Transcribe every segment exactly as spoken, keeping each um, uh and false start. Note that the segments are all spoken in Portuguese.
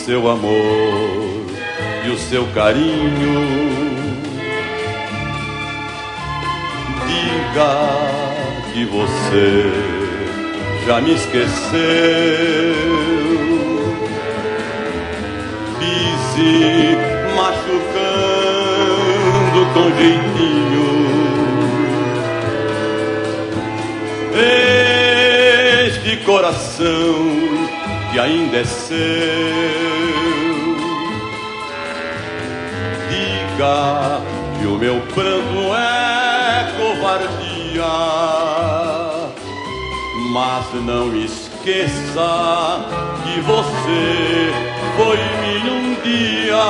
seu amor e o seu carinho. Diga que você já me esqueceu. Pise machucando com jeitinho este coração que ainda é seu. Diga que o meu pranto é covardia, mas não esqueça que você foi minha um dia.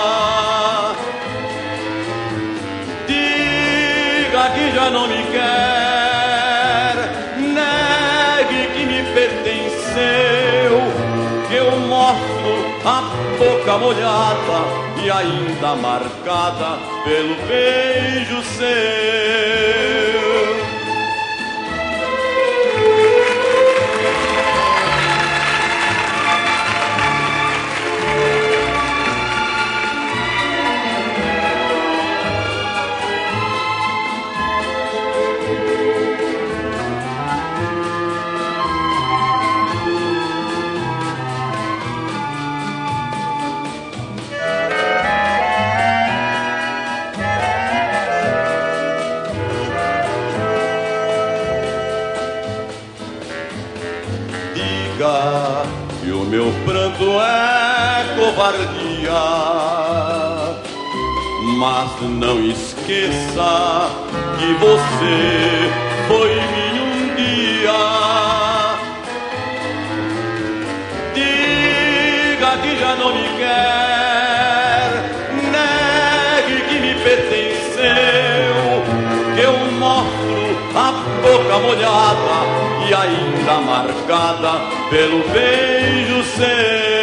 Diga que já não me quer, negue que me pertenceu, que eu mostro a boca molhada e ainda marcada pelo beijo seu. Que o meu pranto é covardia, mas não esqueça que você foi minha um dia. Diga que já não me quer, negue que me pertenceu, que eu mostro a boca molhada e ainda marcada pelo beijo seu.